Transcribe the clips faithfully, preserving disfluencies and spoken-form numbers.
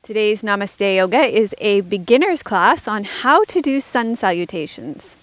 Today's Namaste Yoga is a beginner's class on how to do sun salutations.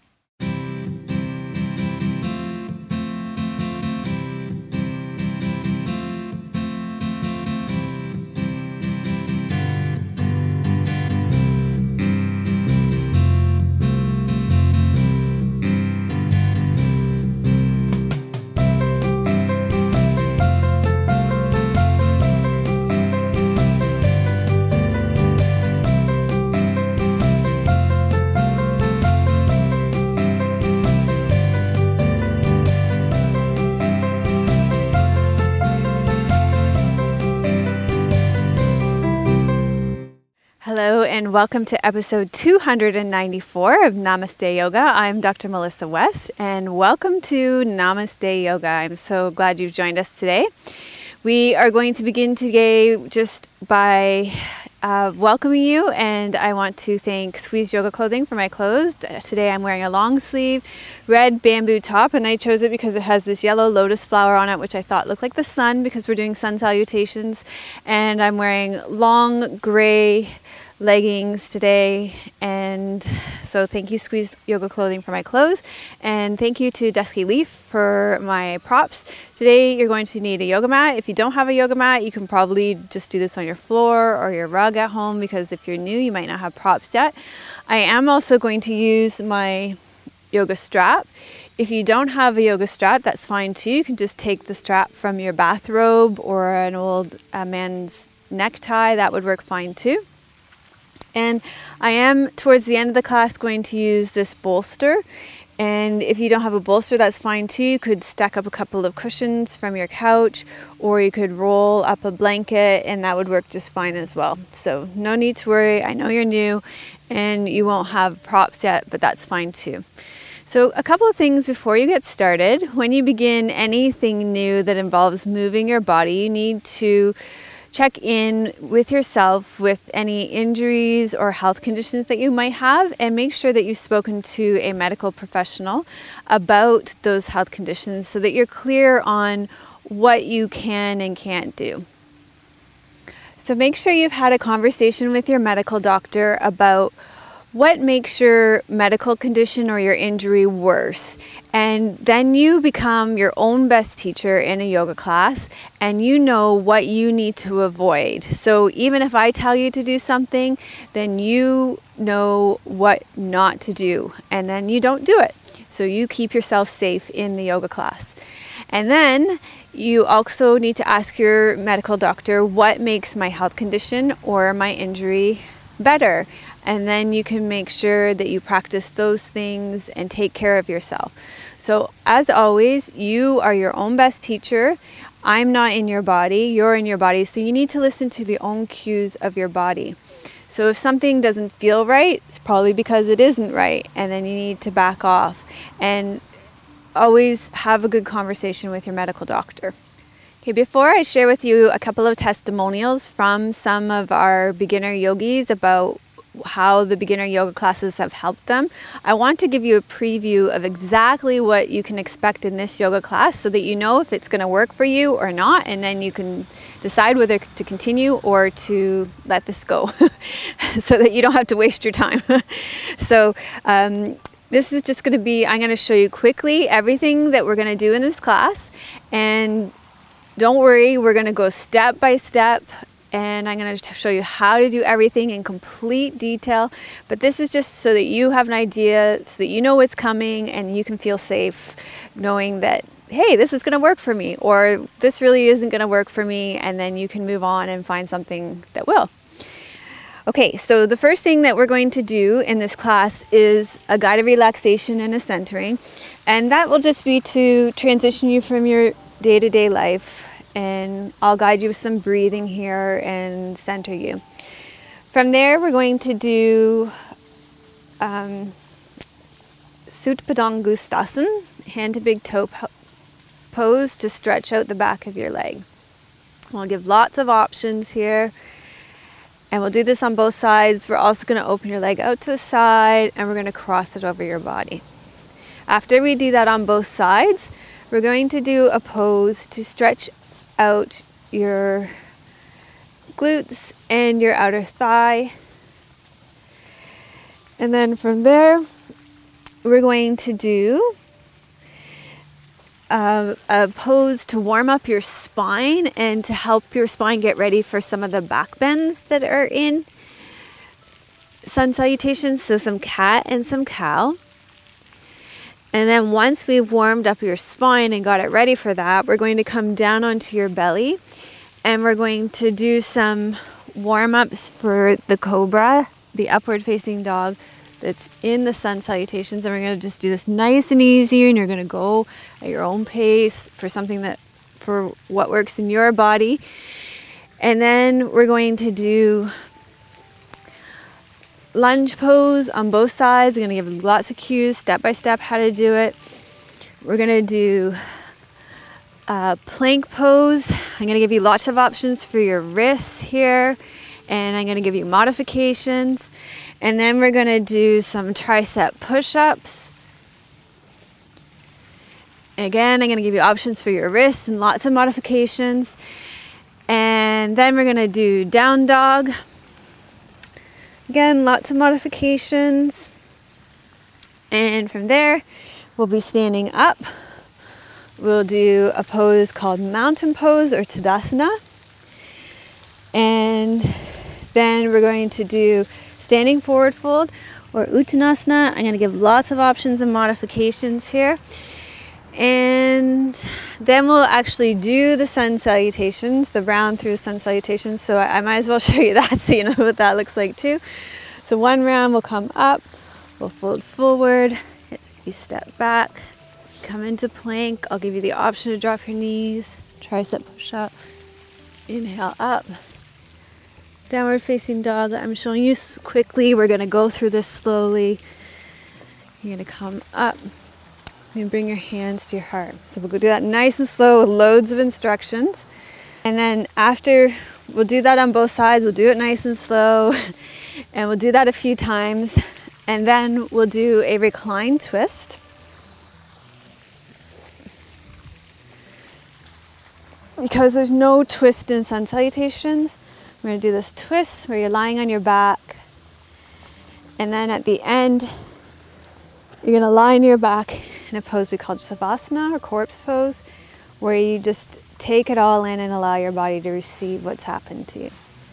Hello and welcome to episode two hundred ninety-four of Namaste Yoga. I'm Doctor Melissa West and welcome to Namaste Yoga. I'm so glad you've joined us today. We are going to begin today just by uh, welcoming you, and I want to thank Squeeze Yoga Clothing for my clothes. Today I'm wearing a long sleeve red bamboo top, and I chose it because it has this yellow lotus flower on it, which I thought looked like the sun because we're doing sun salutations. And I'm wearing long gray leggings today, and so thank you Squeeze Yoga Clothing for my clothes, and thank you to Dusky Leaf for my props. Today you're going to need a yoga mat. If you don't have a yoga mat, you can probably just do this on your floor or your rug at home, because if you're new you might not have props yet. I am also going to use my yoga strap. If you don't have a yoga strap, that's fine too. You can just take the strap from your bathrobe or an old uh, man's necktie. That would work fine too. And I am, towards the end of the class, going to use this bolster. And if you don't have a bolster, that's fine too. You could stack up a couple of cushions from your couch, or you could roll up a blanket, and that would work just fine as well. So no need to worry. I know you're new and you won't have props yet, but that's fine too. So a couple of things before you get started. When you begin anything new that involves moving your body, you need to check in with yourself with any injuries or health conditions that you might have, and make sure that you've spoken to a medical professional about those health conditions so that you're clear on what you can and can't do. So make sure you've had a conversation with your medical doctor about what makes your medical condition or your injury worse. And then you become your own best teacher in a yoga class, and you know what you need to avoid. So even if I tell you to do something, then you know what not to do, and then you don't do it. So you keep yourself safe in the yoga class. And then you also need to ask your medical doctor, what makes my health condition or my injury better? And then you can make sure that you practice those things and take care of yourself. So as always, you are your own best teacher. I'm not in your body, you're in your body. So you need to listen to the own cues of your body. So if something doesn't feel right, it's probably because it isn't right. And then you need to back off, and always have a good conversation with your medical doctor. Okay, before I share with you a couple of testimonials from some of our beginner yogis about how the beginner yoga classes have helped them, I want to give you a preview of exactly what you can expect in this yoga class, so that you know if it's going to work for you or not, and then you can decide whether to continue or to let this go so that you don't have to waste your time. So um, this is just going to be, I'm going to show you quickly everything that we're going to do in this class, and don't worry, we're going to go step by step. And I'm going to show you how to do everything in complete detail. But this is just so that you have an idea, so that you know what's coming, and you can feel safe knowing that, hey, this is going to work for me, or this really isn't going to work for me, and then you can move on and find something that will. Okay, so the first thing that we're going to do in this class is a guided relaxation and a centering. And that will just be to transition you from your day-to-day life. And I'll guide you with some breathing here and center you. From there, we're going to do um, Utpadangusthasana, hand to big toe po- pose to stretch out the back of your leg. We'll give lots of options here. And we'll do this on both sides. We're also going to open your leg out to the side, and we're going to cross it over your body. After we do that on both sides, we're going to do a pose to stretch out your glutes and your outer thigh. And then from there, we're going to do a, a pose to warm up your spine and to help your spine get ready for some of the back bends that are in sun salutations. So some cat and some cow. And then once we've warmed up your spine and got it ready for that, we're going to come down onto your belly and we're going to do some warm-ups for the cobra, the upward facing dog that's in the sun salutations. And we're going to just do this nice and easy, and you're going to go at your own pace for something that, for what works in your body. And then we're going to do lunge pose on both sides. I'm going to give you lots of cues, step by step, how to do it. We're going to do a plank pose. I'm going to give you lots of options for your wrists here, and I'm going to give you modifications. And then we're going to do some tricep push-ups. Again, I'm going to give you options for your wrists and lots of modifications. And then we're going to do down dog. Again, lots of modifications. And from there, we'll be standing up. We'll do a pose called mountain pose or Tadasana. And then we're going to do standing forward fold or Uttanasana. I'm going to give lots of options and modifications here. And then we'll actually do the sun salutations, the round through sun salutations. So I might as well show you that so you know what that looks like too. So one round will come up, we'll fold forward, you step back, come into plank. I'll give you the option to drop your knees, tricep push up, inhale up, downward facing dog. I'm showing you quickly. We're going to go through this slowly. You're going to come up and bring your hands to your heart. So we'll go do that nice and slow with loads of instructions. And then after, we'll do that on both sides. We'll do it nice and slow. And we'll do that a few times. And then we'll do a recline twist. Because there's no twist in sun salutations, we're going to do this twist where you're lying on your back. And then at the end, you're going to lie on your back in a pose we call Savasana or corpse pose, where you just take it all in and allow your body to receive what's happened to you.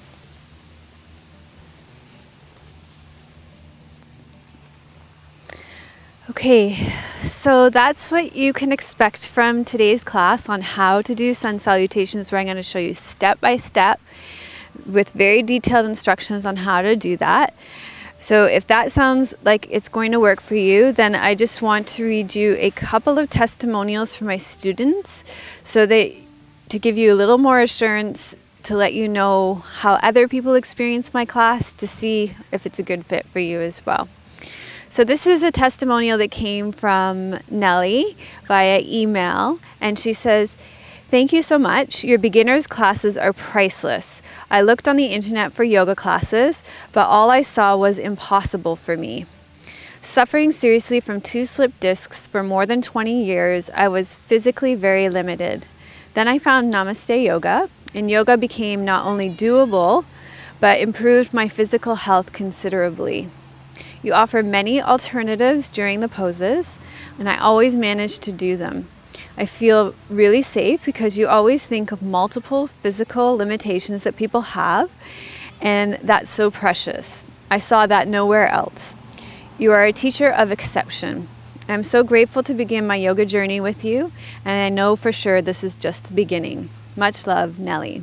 Okay, so that's what you can expect from today's class on how to do sun salutations, where I'm going to show you step by step with very detailed instructions on how to do that. So if that sounds like it's going to work for you, then I just want to read you a couple of testimonials from my students so that to give you a little more assurance, to let you know how other people experience my class, to see if it's a good fit for you as well. So this is a testimonial that came from Nellie via email, and she says, "Thank you so much. Your beginners classes are priceless. I looked on the internet for yoga classes, but all I saw was impossible for me. Suffering seriously from two slip discs for more than twenty years, I was physically very limited. Then I found Namaste Yoga, and yoga became not only doable, but improved my physical health considerably. You offer many alternatives during the poses, and I always manage to do them. I feel really safe because you always think of multiple physical limitations that people have, and that's so precious. I saw that nowhere else. You are a teacher of exception. I'm so grateful to begin my yoga journey with you, and I know for sure this is just the beginning. Much love, Nellie."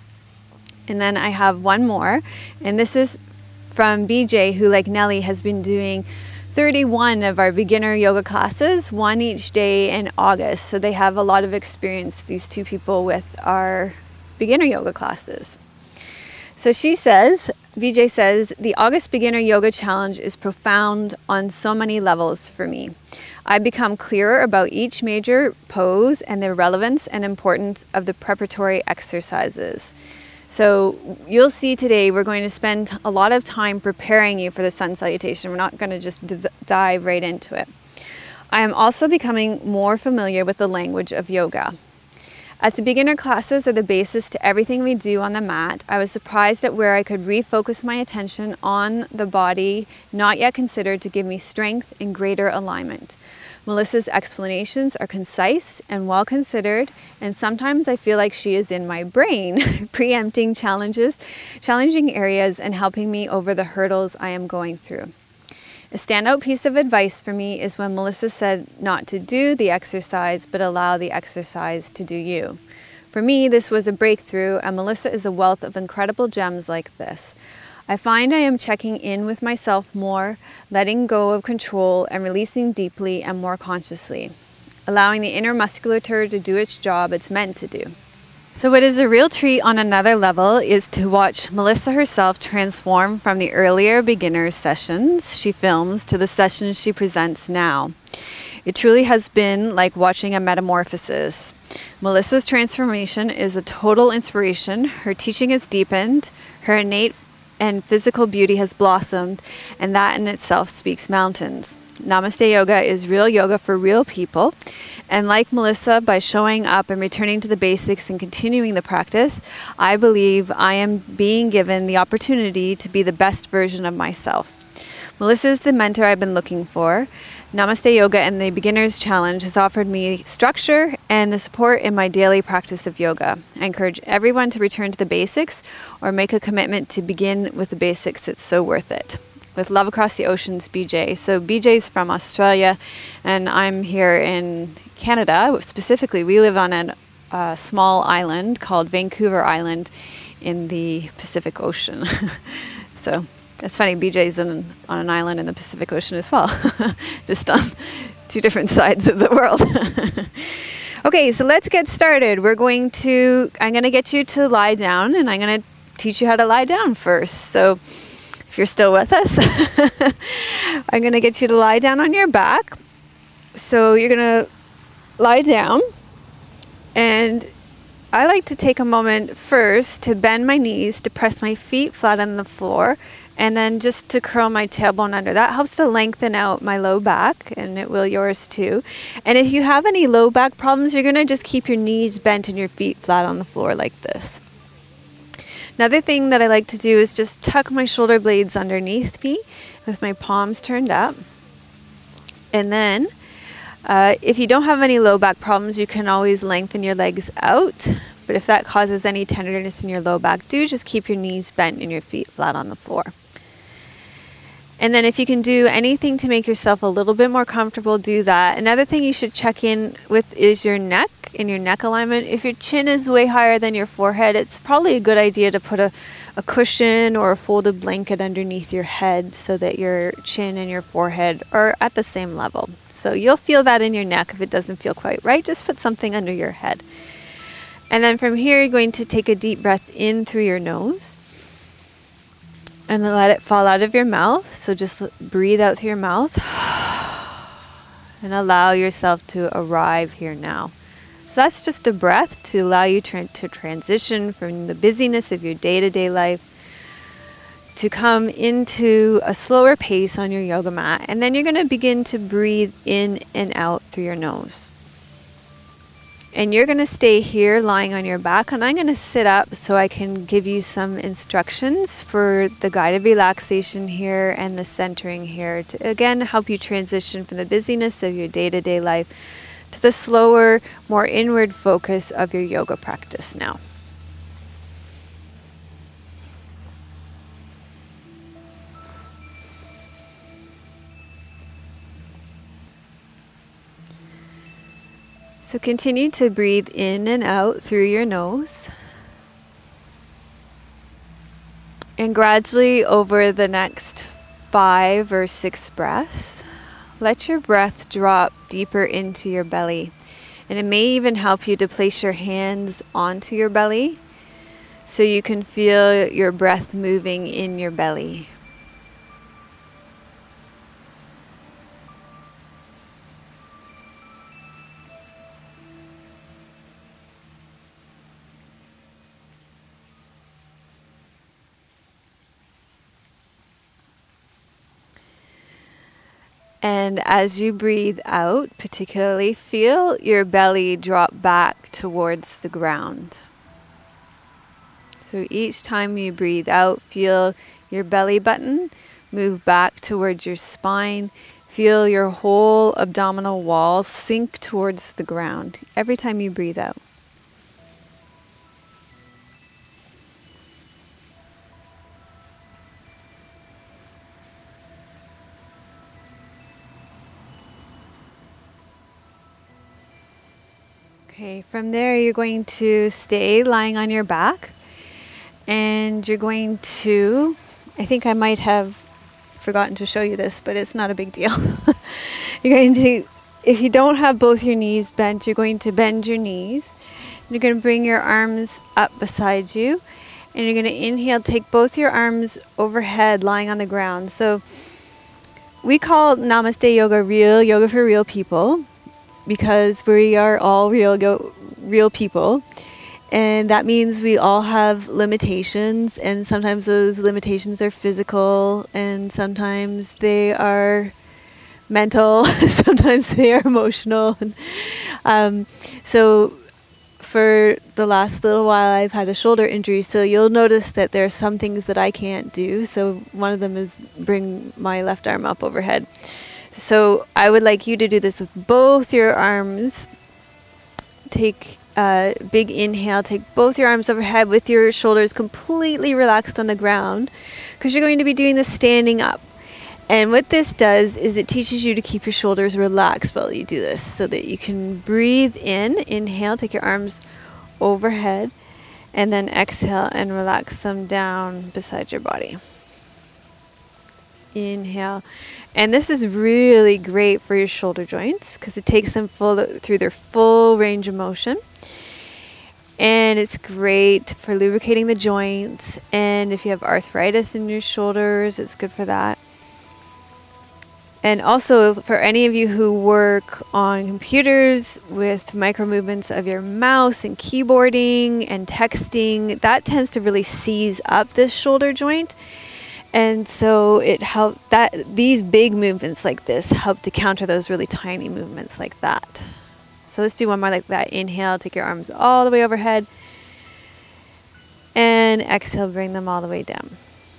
And then I have one more, and this is from B J, who, like Nellie, has been doing thirty-one of our beginner yoga classes, one each day in August. So they have a lot of experience, these two people, with our beginner yoga classes. So she says, V J says, "The August Beginner Yoga Challenge is profound on so many levels for me. I become clearer about each major pose and the relevance and importance of the preparatory exercises." So you'll see today we're going to spend a lot of time preparing you for the sun salutation. We're not going to just d- dive right into it. I am also becoming more familiar with the language of yoga. As the beginner classes are the basis to everything we do on the mat, I was surprised at where I could refocus my attention on the body not yet considered to give me strength and greater alignment. Melissa's explanations are concise and well considered, and sometimes I feel like she is in my brain, preempting challenges, challenging areas, and helping me over the hurdles I am going through. A standout piece of advice for me is when Melissa said not to do the exercise, but allow the exercise to do you. For me, this was a breakthrough, and Melissa is a wealth of incredible gems like this. I find I am checking in with myself more, letting go of control and releasing deeply and more consciously, allowing the inner musculature to do its job it's meant to do. So what is a real treat on another level is to watch Melissa herself transform from the earlier beginner sessions she films to the sessions she presents now. It truly has been like watching a metamorphosis. Melissa's transformation is a total inspiration. Her teaching has deepened, her innate and physical beauty has blossomed, and that in itself speaks mountains. Namaste Yoga is real yoga for real people. And like Melissa, by showing up and returning to the basics and continuing the practice, I believe I am being given the opportunity to be the best version of myself. Melissa is the mentor I've been looking for. Namaste Yoga and the Beginner's Challenge has offered me structure and the support in my daily practice of yoga. I encourage everyone to return to the basics or make a commitment to begin with the basics. It's so worth it. With love across the oceans, B J. So B J's from Australia, and I'm here in Canada. Specifically, we live on a uh, small island called Vancouver Island in the Pacific Ocean. So it's funny, B J's in, on an island in the Pacific Ocean as well, just on two different sides of the world. Okay, so let's get started. We're going to, I'm going to get you to lie down, and I'm going to teach you how to lie down first. So if you're still with us, I'm going to get you to lie down on your back. So you're going to lie down, and I like to take a moment first to bend my knees, to press my feet flat on the floor, and then just to curl my tailbone under. That helps to lengthen out my low back, and it will yours too. And if you have any low back problems, you're going to just keep your knees bent and your feet flat on the floor like this. Another thing that I like to do is just tuck my shoulder blades underneath me with my palms turned up. And then uh, if you don't have any low back problems, you can always lengthen your legs out. But if that causes any tenderness in your low back, do just keep your knees bent and your feet flat on the floor. And then if you can do anything to make yourself a little bit more comfortable, do that. Another thing you should check in with is your neck and your neck alignment. If your chin is way higher than your forehead, it's probably a good idea to put a, a cushion or a folded blanket underneath your head so that your chin and your forehead are at the same level. So you'll feel that in your neck if it doesn't feel quite right. Just put something under your head. And then from here, you're going to take a deep breath in through your nose and let it fall out of your mouth. So just breathe out through your mouth and allow yourself to arrive here now. So that's just a breath to allow you tra- to transition from the busyness of your day-to-day life to come into a slower pace on your yoga mat. And then you're going to begin to breathe in and out through your nose. And you're going to stay here lying on your back, and I'm going to sit up so I can give you some instructions for the guided relaxation here and the centering here to, again, help you transition from the busyness of your day-to-day life to the slower, more inward focus of your yoga practice now. So continue to breathe in and out through your nose. And gradually over the next five or six breaths, let your breath drop deeper into your belly. And it may even help you to place your hands onto your belly so you can feel your breath moving in your belly. And as you breathe out, particularly, feel your belly drop back towards the ground. So each time you breathe out, feel your belly button move back towards your spine. Feel your whole abdominal wall sink towards the ground every time you breathe out. Okay, from there you're going to stay lying on your back, and you're going to, I think I might have forgotten to show you this, but it's not a big deal. You're going to, if you don't have both your knees bent, you're going to bend your knees. You're going to bring your arms up beside you, and you're going to inhale, take both your arms overhead, lying on the ground. So we call Namaste Yoga real yoga for real people, because we are all real go- real people. And that means we all have limitations, and sometimes those limitations are physical, and sometimes they are mental, sometimes they are emotional. um, so for the last little while I've had a shoulder injury, so you'll notice that there are some things that I can't do. So one of them is bring my left arm up overhead. So I would like you to do this with both your arms. Take a big inhale, take both your arms overhead with your shoulders completely relaxed on the ground, because you're going to be doing this standing up. And what this does is it teaches you to keep your shoulders relaxed while you do this, so that you can breathe in, inhale, take your arms overhead, and then exhale and relax them down beside your body. Inhale. And this is really great for your shoulder joints, because it takes them full through their full range of motion. And it's great for lubricating the joints. And if you have arthritis in your shoulders, it's good for that. And also for any of you who work on computers with micro movements of your mouse and keyboarding and texting, that tends to really seize up this shoulder joint. And so it help that these big movements like this help to counter those really tiny movements like that. So let's do one more like that. Inhale, take your arms all the way overhead. And exhale, bring them all the way down.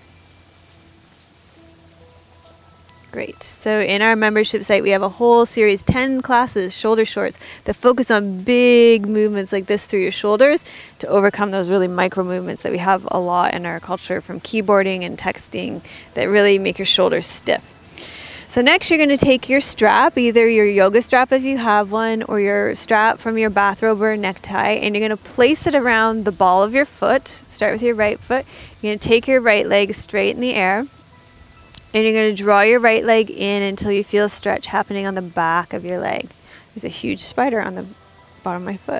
Great. So in our membership site, we have a whole series, ten classes, shoulder shorts, that focus on big movements like this through your shoulders to overcome those really micro movements that we have a lot in our culture from keyboarding and texting that really make your shoulders stiff. So next you're going to take your strap, either your yoga strap if you have one, or your strap from your bathrobe or necktie, and you're going to place it around the ball of your foot. Start with your right foot. You're going to take your right leg straight in the air, and you're going to draw your right leg in until you feel stretch happening on the back of your leg. There's a huge spider on the bottom of my foot.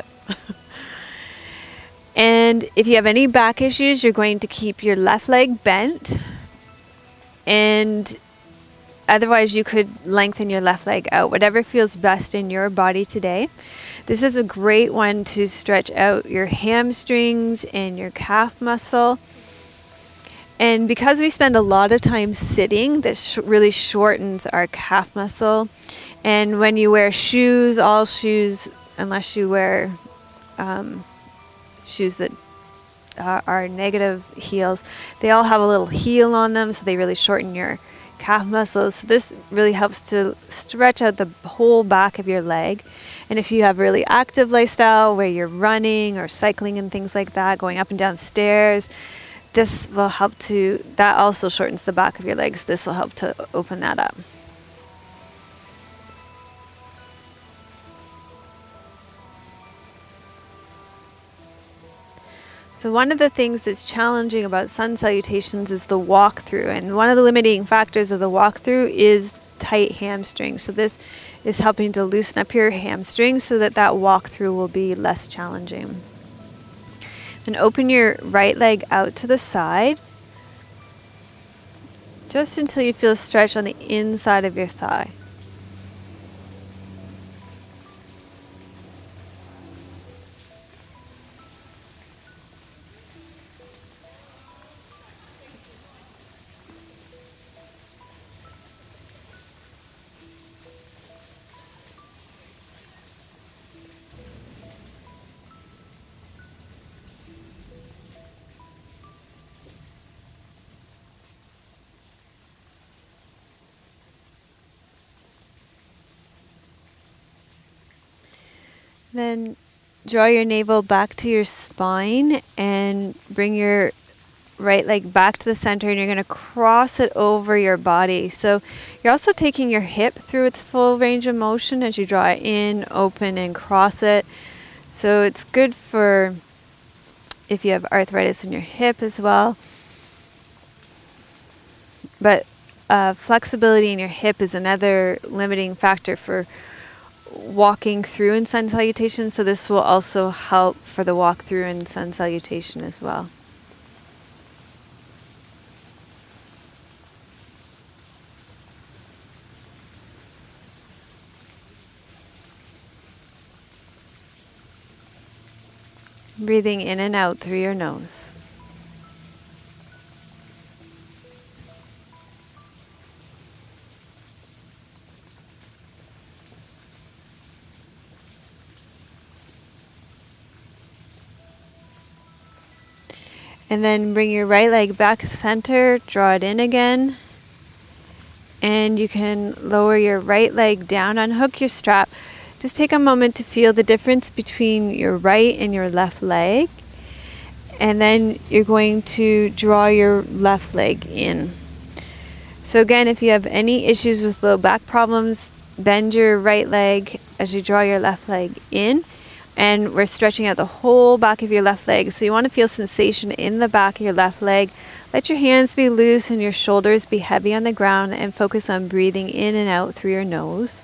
And if you have any back issues, you're going to keep your left leg bent, and otherwise you could lengthen your left leg out, whatever feels best in your body today. This is a great one to stretch out your hamstrings and your calf muscle. And because we spend a lot of time sitting, this sh- really shortens our calf muscle. And when you wear shoes, all shoes, unless you wear um, shoes that uh, are negative heels, they all have a little heel on them, so they really shorten your calf muscles. So this really helps to stretch out the whole back of your leg. And if you have really active lifestyle where you're running or cycling and things like that, going up and down stairs, this will help to, that also shortens the back of your legs. This will help to open that up. So one of the things that's challenging about sun salutations is the walk-through. And one of the limiting factors of the walk-through is tight hamstrings. So this is helping to loosen up your hamstrings so that that walk-through will be less challenging. And open your right leg out to the side, just until you feel a stretch on the inside of your thigh. Then draw your navel back to your spine and bring your right leg back to the center, and you're going to cross it over your body. So you're also taking your hip through its full range of motion as you draw it in, open, and cross it. So it's good for if you have arthritis in your hip as well. But uh, flexibility in your hip is another limiting factor for walking through in sun salutation. So this will also help for the walk through in sun salutation as well. Breathing in and out through your nose. And then bring your right leg back to center, draw it in again. And you can lower your right leg down, unhook your strap. Just take a moment to feel the difference between your right and your left leg. And then you're going to draw your left leg in. So again, if you have any issues with low back problems, bend your right leg as you draw your left leg in. And we're stretching out the whole back of your left leg. So you want to feel sensation in the back of your left leg. Let your hands be loose and your shoulders be heavy on the ground, and focus on breathing in and out through your nose.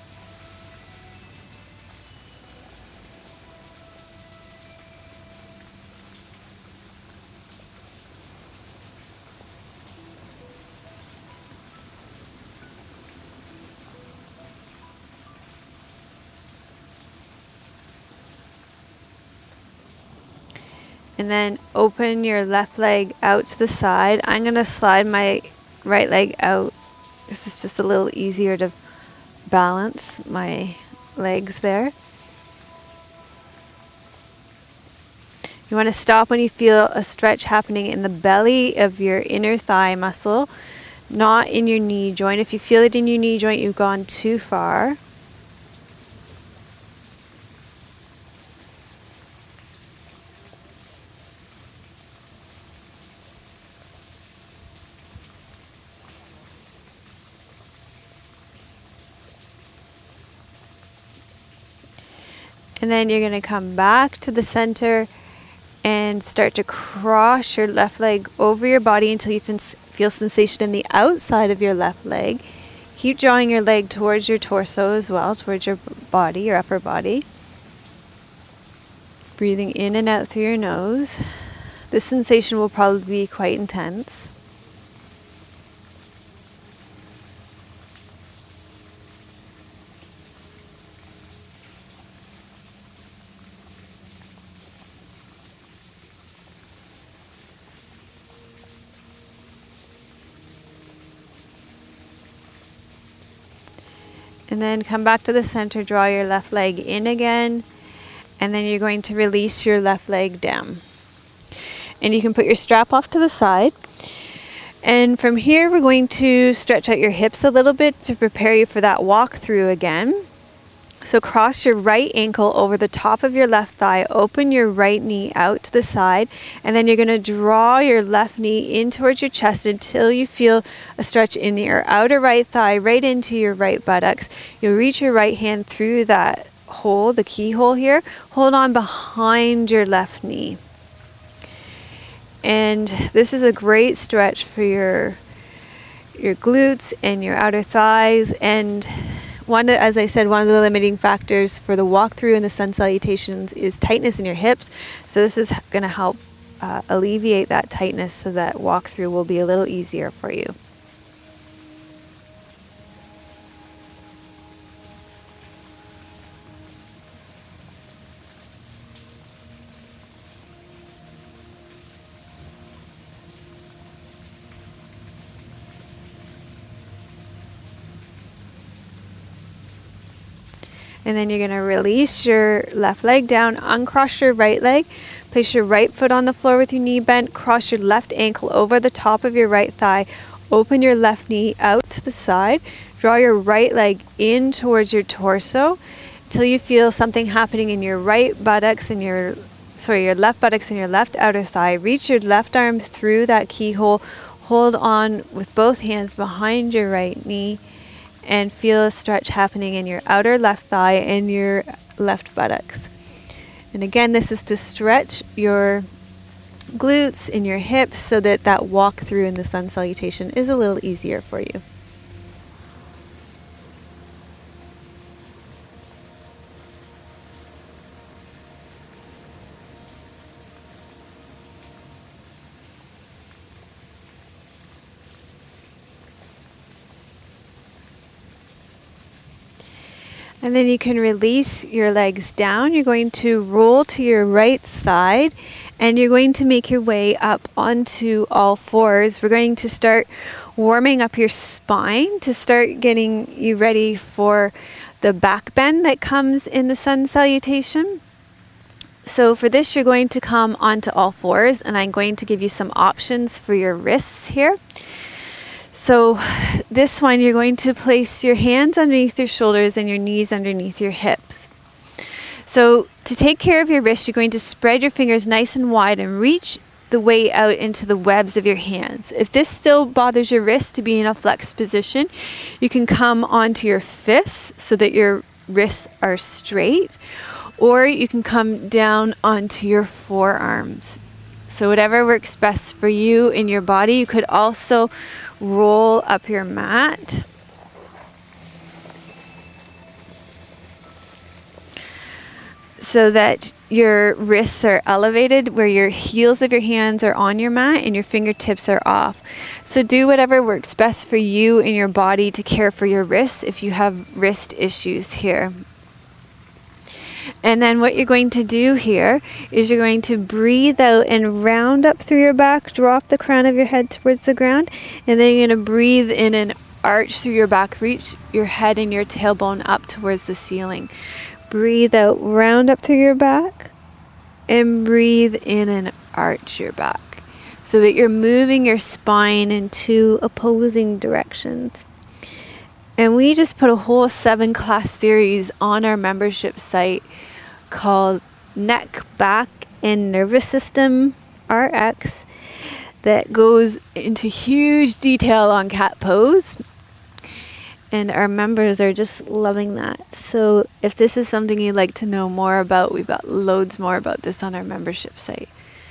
And then open your left leg out to the side. I'm going to slide my right leg out. This is just a little easier to balance my legs there. You want to stop when you feel a stretch happening in the belly of your inner thigh muscle, not in your knee joint. If you feel it in your knee joint, you've gone too far. And then you're going to come back to the center and start to cross your left leg over your body until you feel sensation in the outside of your left leg. Keep drawing your leg towards your torso as well, towards your body, your upper body. Breathing in and out through your nose. This sensation will probably be quite intense. And then come back to the center, draw your left leg in again, and then you're going to release your left leg down. And you can put your strap off to the side. And from here, we're going to stretch out your hips a little bit to prepare you for that walk through again. So cross your right ankle over the top of your left thigh, open your right knee out to the side, and then you're going to draw your left knee in towards your chest until you feel a stretch in your outer right thigh, right into your right buttocks. You'll reach your right hand through that hole, the keyhole here. Hold on behind your left knee. And this is a great stretch for your, your glutes and your outer thighs. And One, as I said, one of the limiting factors for the walk-through and the sun salutations is tightness in your hips. So this is going to help uh, alleviate that tightness so that walk-through will be a little easier for you. And then you're going to release your left leg down, uncross your right leg, place your right foot on the floor with your knee bent, cross your left ankle over the top of your right thigh, open your left knee out to the side, draw your right leg in towards your torso, till you feel something happening in your right buttocks and your, sorry, your left buttocks and your left outer thigh. Reach your left arm through that keyhole. Hold on with both hands behind your right knee and feel a stretch happening in your outer left thigh and your left buttocks. And again, this is to stretch your glutes and your hips so that that walk through in the sun salutation is a little easier for you. And then you can release your legs down. You're going to roll to your right side and you're going to make your way up onto all fours. We're going to start warming up your spine to start getting you ready for the back bend that comes in the sun salutation. So for this, you're going to come onto all fours and I'm going to give you some options for your wrists here. So this one, you're going to place your hands underneath your shoulders and your knees underneath your hips. So to take care of your wrists, you're going to spread your fingers nice and wide and reach the way out into the webs of your hands. If this still bothers your wrist to be in a flexed position, you can come onto your fists so that your wrists are straight, or you can come down onto your forearms. So whatever works best for you in your body. You could also roll up your mat. So that your wrists are elevated where your heels of your hands are on your mat and your fingertips are off. So do whatever works best for you in your body to care for your wrists if you have wrist issues here. And then what you're going to do here is you're going to breathe out and round up through your back, drop the crown of your head towards the ground, and then you're going to breathe in and arch through your back, reach your head and your tailbone up towards the ceiling. Breathe out, round up through your back, and breathe in and arch your back so that you're moving your spine in two opposing directions. And we just put a whole seven class series on our membership site called Neck, Back, and Nervous System R X that goes into huge detail on cat pose. And our members are just loving that. So if this is something you'd like to know more about, we've got loads more about this on our membership site.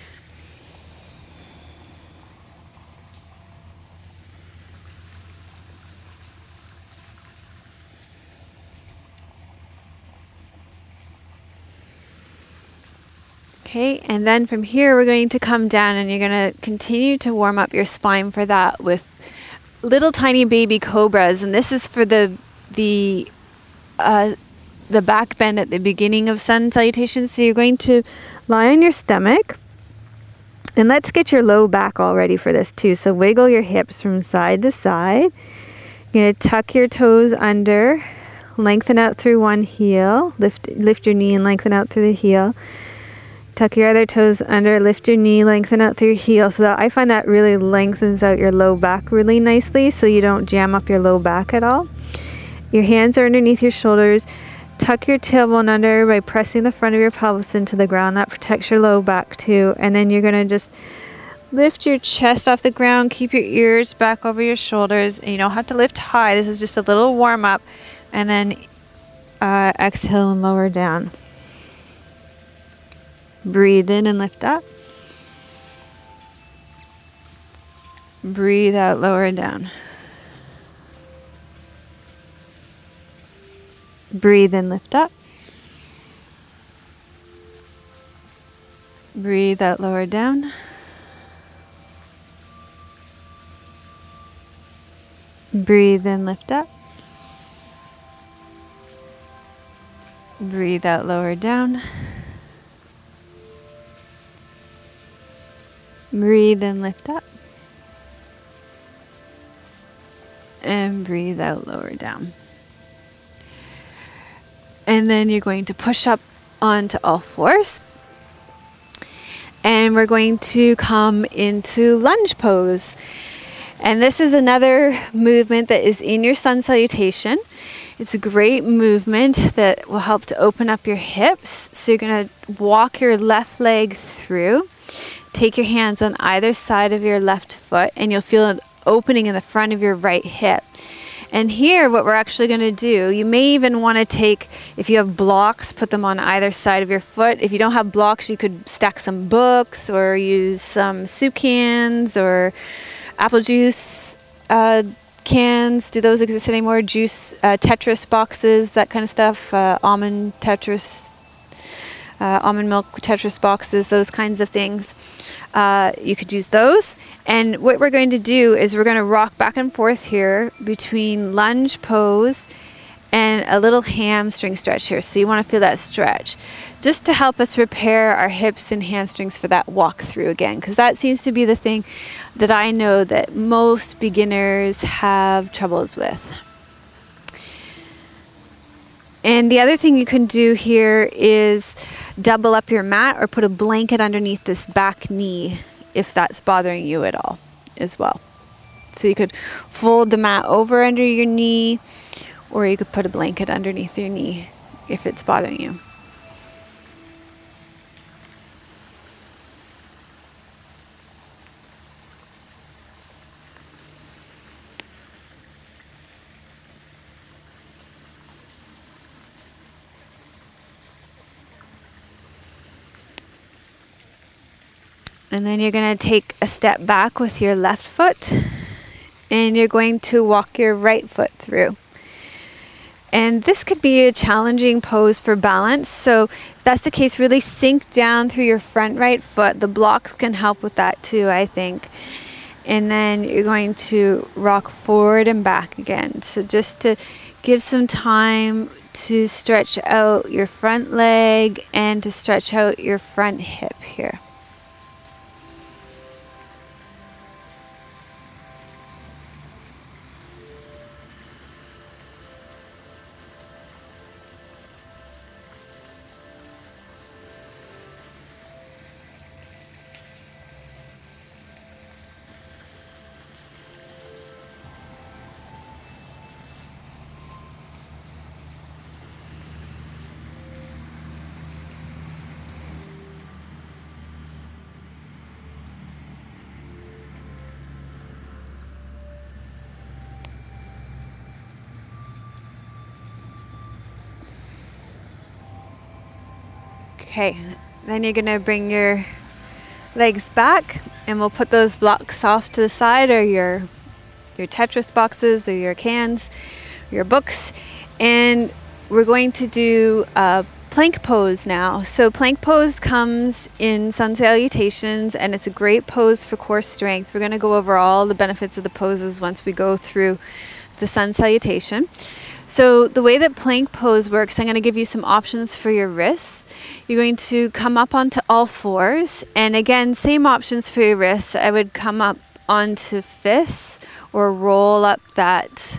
Okay, and then from here we're going to come down and you're going to continue to warm up your spine for that with little tiny baby cobras. And this is for the the uh, the back bend at the beginning of sun salutation. So you're going to lie on your stomach. And let's get your low back all ready for this too. So wiggle your hips from side to side. You're going to tuck your toes under, lengthen out through one heel, lift lift your knee and lengthen out through the heel. Tuck your other toes under, lift your knee, lengthen out through your heel. So that I find that really lengthens out your low back really nicely so you don't jam up your low back at all. Your hands are underneath your shoulders. Tuck your tailbone under by pressing the front of your pelvis into the ground. That protects your low back too. And then you're going to just lift your chest off the ground. Keep your ears back over your shoulders. And you don't have to lift high. This is just a little warm up. And then uh, exhale and lower down. Breathe in and lift up. Breathe out, lower and down. Breathe in, lift up. Breathe out, lower down. Breathe in, lift up. Breathe out, lower down. Breathe and lift up. And breathe out, lower down. And then you're going to push up onto all fours. And we're going to come into lunge pose. And this is another movement that is in your sun salutation. It's a great movement that will help to open up your hips. So you're going to walk your left leg through. Take your hands on either side of your left foot, and you'll feel an opening in the front of your right hip. And here, what we're actually going to do, you may even want to take, if you have blocks, put them on either side of your foot. If you don't have blocks, you could stack some books or use some soup cans or apple juice uh, cans. Do those exist anymore? Juice, uh, Tetris boxes, that kind of stuff. Uh, almond Tetris, uh, almond milk Tetris boxes, those kinds of things. Uh, you could use those. And what we're going to do is we're going to rock back and forth here between lunge pose and a little hamstring stretch here. So you want to feel that stretch just to help us prepare our hips and hamstrings for that walk through again, because that seems to be the thing that I know that most beginners have troubles with. And the other thing you can do here is double up your mat or put a blanket underneath this back knee if that's bothering you at all as well. So you could fold the mat over under your knee, or you could put a blanket underneath your knee if it's bothering you. And then you're going to take a step back with your left foot, and you're going to walk your right foot through. And this could be a challenging pose for balance. So if that's the case, really sink down through your front right foot. The blocks can help with that too, I think. And then you're going to rock forward and back again. So just to give some time to stretch out your front leg and to stretch out your front hip here. Okay, then you're going to bring your legs back, and we'll put those blocks off to the side, or your your Tetris boxes or your cans, your books, and we're going to do a plank pose now. So plank pose comes in sun salutations, and it's a great pose for core strength. We're going to go over all the benefits of the poses once we go through the sun salutation. So the way that plank pose works, I'm going to give you some options for your wrists. You're going to come up onto all fours, and again, same options for your wrists. I would come up onto fists or roll up that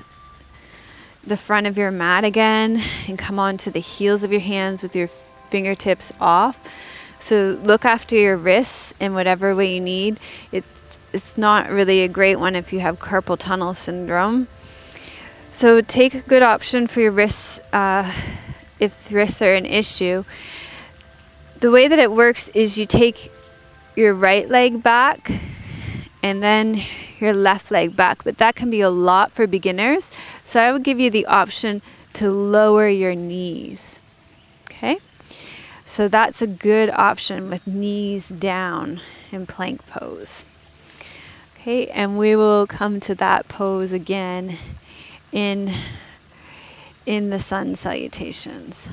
the front of your mat again and come onto the heels of your hands with your fingertips off. So look after your wrists in whatever way you need. It's, it's not really a great one if you have carpal tunnel syndrome. So take a good option for your wrists uh, if wrists are an issue. The way that it works is you take your right leg back and then your left leg back, but that can be a lot for beginners. So I would give you the option to lower your knees. Okay? So that's a good option with knees down in plank pose. Okay, and we will come to that pose again in in the sun salutations.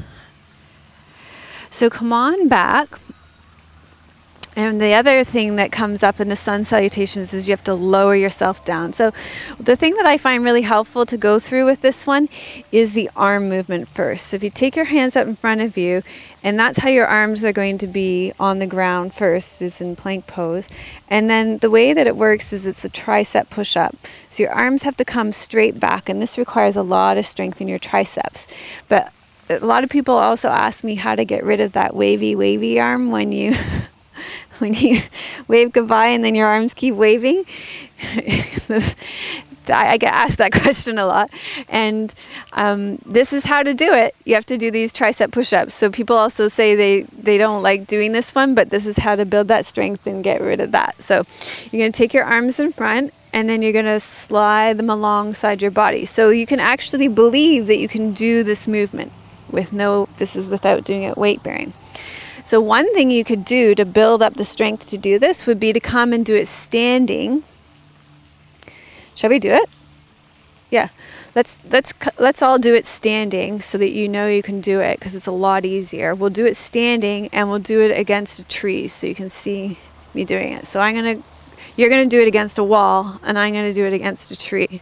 So come on back. And the other thing that comes up in the sun salutations is you have to lower yourself down. So the thing that I find really helpful to go through with this one is the arm movement first. So if you take your hands up in front of you, and that's how your arms are going to be on the ground first, is in plank pose. And then the way that it works is it's a tricep push-up. So your arms have to come straight back, and this requires a lot of strength in your triceps. But a lot of people also ask me how to get rid of that wavy, wavy arm when you... when you wave goodbye and then your arms keep waving. I get asked that question a lot. And um, this is how to do it. You have to do these tricep push-ups. So people also say they, they don't like doing this one, but this is how to build that strength and get rid of that. So you're going to take your arms in front, and then you're going to slide them alongside your body. So you can actually believe that you can do this movement with no, this is without doing it weight bearing. So one thing you could do to build up the strength to do this would be to come and do it standing. Shall we do it? Yeah. Let's let's let's all do it standing so that you know you can do it, because it's a lot easier. We'll do it standing, and we'll do it against a tree so you can see me doing it. So I'm going to you're going to do it against a wall, and I'm going to do it against a tree.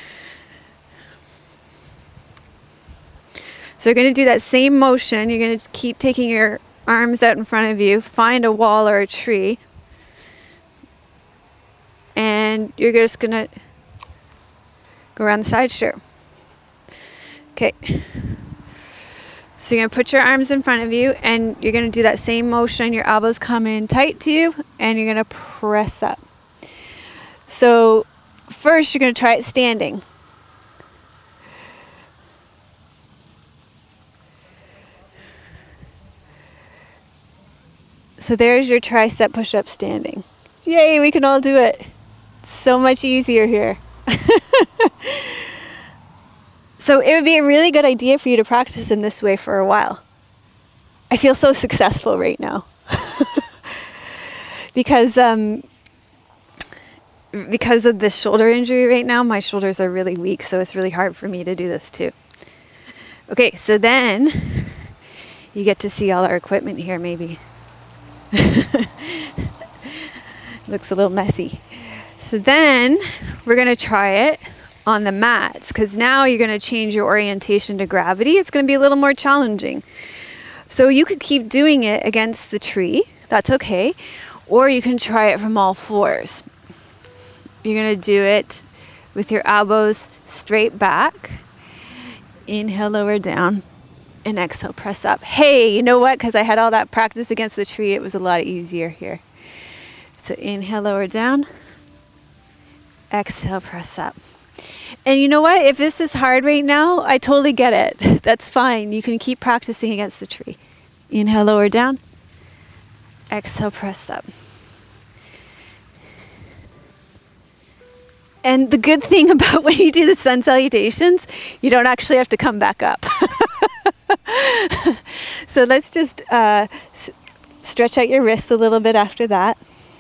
So you're going to do that same motion. You're going to keep taking your arms out in front of you, find a wall or a tree, and you're just going to go around the side, sure. Okay. So you're going to put your arms in front of you, and you're going to do that same motion. Your elbows come in tight to you, and you're going to press up. So first, you're going to try it standing. So there's your tricep push-up standing. Yay, we can all do it. So much easier here. So it would be a really good idea for you to practice in this way for a while. I feel so successful right now. because um, because of this shoulder injury right now, my shoulders are really weak, so it's really hard for me to do this too. Okay, so then you get to see all our equipment here maybe. Looks a little messy. So then we're going to try it on the mats, because now you're going to change your orientation to gravity. It's going to be a little more challenging. So you could keep doing it against the tree. That's okay. Or you can try it from all fours. You're going to do it with your elbows straight back. Inhale, lower down. And exhale, press up. Hey, you know what? Because I had all that practice against the tree, it was a lot easier here. So inhale, lower down. Exhale, press up. And you know what? If this is hard right now, I totally get it. That's fine. You can keep practicing against the tree. Inhale, lower down. Exhale, press up. And the good thing about when you do the sun salutations, you don't actually have to come back up. So let's just uh, s- stretch out your wrists a little bit after that.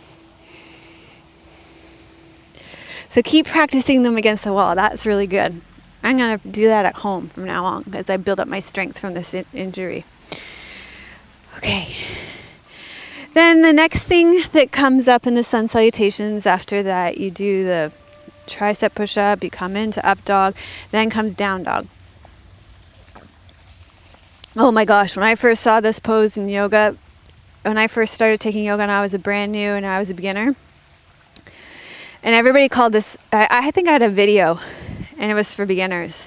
So keep practicing them against the wall. That's really good. I'm going to do that at home from now on as I build up my strength from this in- injury. Okay. Then the next thing that comes up in the sun salutations after that, you do the tricep push-up, you come into up dog, then comes down dog. Oh my gosh, when I first saw this pose in yoga, when I first started taking yoga and I was a brand new and I was a beginner, and everybody called this, I, I think I had a video and it was for beginners.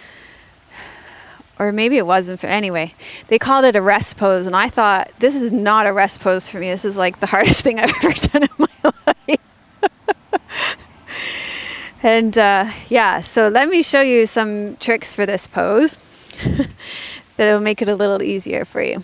Or maybe it wasn't for, anyway. They called it a rest pose, and I thought, this is not a rest pose for me. This is like the hardest thing I've ever done in my life. And uh, yeah, so let me show you some tricks for this pose that'll make it a little easier for you.